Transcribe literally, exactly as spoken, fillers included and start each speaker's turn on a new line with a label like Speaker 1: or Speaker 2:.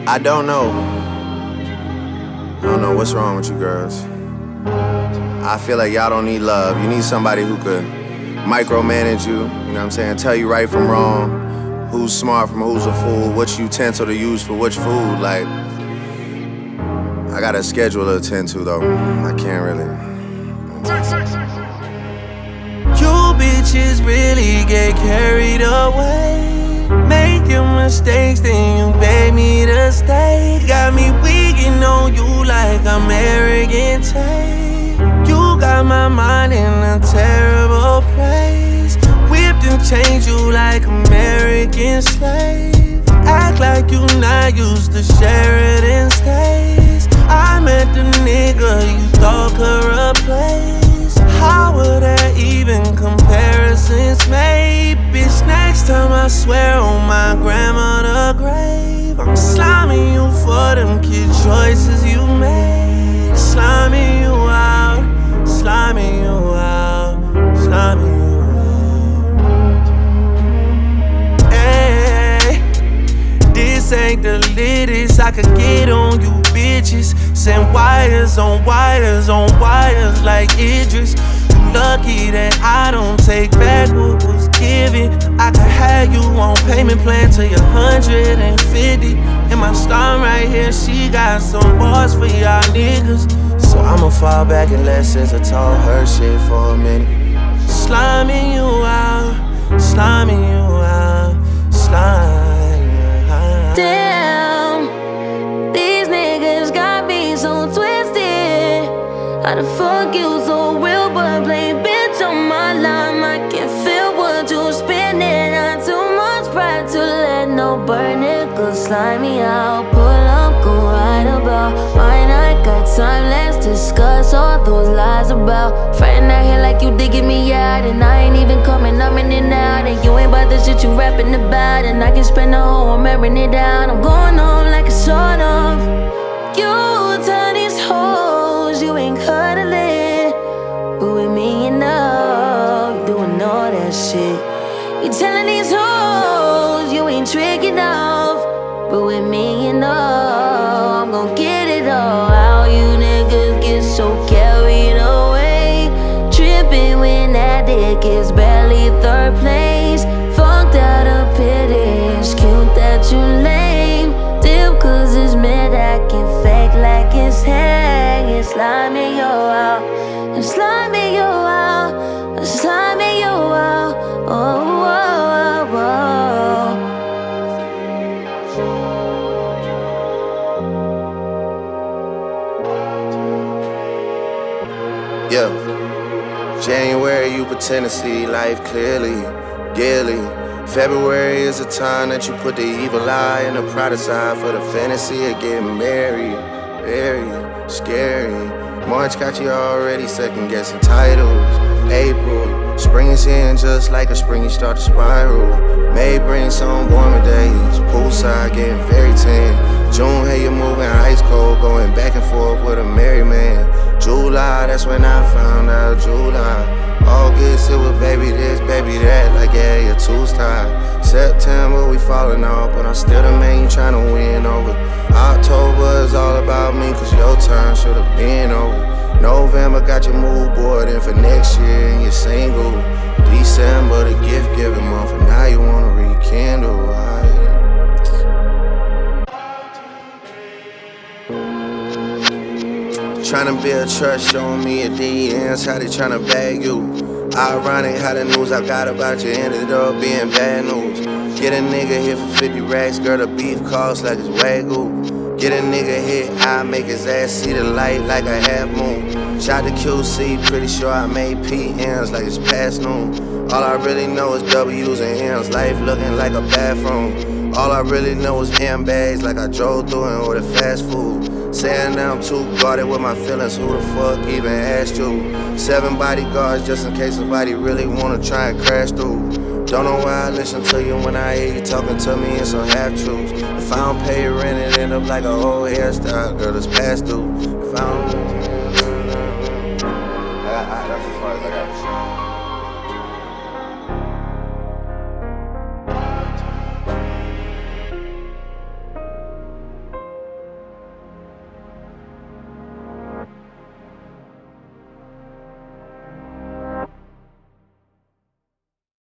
Speaker 1: I don't know. I don't know what's wrong with you girls. I feel like y'all don't need love. You need somebody who could micromanage you, you know what I'm saying? Tell you right from wrong, who's smart from who's a fool, which utensil to use for which food. Like, I got a schedule to attend to though. I can't really.
Speaker 2: You bitches really get carried away, making mistakes, then you beg me to stay. Got me weaking on you like I'm arrogant Tate. You got my mind in a terrible place, whipped and changed you like American slave. Act like you not used to Sheridan stays. I met the nigga you thought could replace. How would that even comparisons made? Bitch, next time I swear on my grandmother's grave, I'm sliming you for them kid choices you made. Sliming you out, sliming you out, sliming you out. Hey, this ain't the latest I could get on you bitches. Send wires on wires on wires like Idris. You lucky that I don't take back what was given. I could have you on payment plan till you're one hundred fifty. And my star right here, she got some bars for y'all niggas. So I'ma fall back and let SZA talk her shit for a minute. Sliming you out, sliming you out, sliming you out.
Speaker 3: Damn, these niggas got me so twisted. How the fuck you so real but play bitch on my line? I can feel what you spinning. Not too much pride to let no burn niggas slime me out. Pull up, go right about mine. I got time, let's discuss all those lies about friend out here like you digging me out, and I ain't even coming up in and out, and you ain't about the shit you rapping about, and I can spend the whole one airing it down. I'm going home like a sort of. You tell these hoes you ain't cuddling, but with me you know, doing all that shit. You telling these hoes you ain't tricking off, but with me you know, I'm gon' get it all. How you niggas get so carried away, tripping when that dick is barely third place. Fucked out of pity, it's cute that you lame. Dip cause it's mid, I can fake like it's hang. It's sliming you out, it's sliming you out, it's sliming you out. Oh, oh, oh,
Speaker 1: oh. Yeah. January, you pretend to see life clearly, yearly. February is the time that you put the evil eye and the pride aside for the fantasy of getting married. Very scary. March got you already second guessing titles. April, spring is in just like a spring, you start to spiral. May brings some warmer days, poolside getting very tan. June, hey, you're moving ice cold, going back and forth with a married man. July, that's when I found out. July, August, it was baby this, baby that, like yeah, your two's tied. September, we falling off, but I'm still the man you tryna win over. October is all about me, cause your turn should've been over. November got your mood board in for next year and you're single. December, the gift giving month, and now you wanna rekindle. Tryna build trust, showing me your D Ms, how they tryna bag you. Ironic how the news I got about you ended up being bad news. Get a nigga hit for fifty racks, girl, the beef costs like it's Wagyu. Get a nigga hit, I make his ass see the light like a half moon. Shot to Q C, pretty sure I made P Ms like it's past noon. All I really know is W's and M's, life looking like a bathroom. All I really know is M bags like I drove through and ordered fast food. Saying now I'm too guarded with my feelings, who the fuck even asked you? Seven bodyguards just in case somebody really wanna try and crash through. Don't know why I listen to you when I hear you talking to me in some half-truths. If I don't pay rent, it end up like a old hairstyle, girl, it's past due. If I don't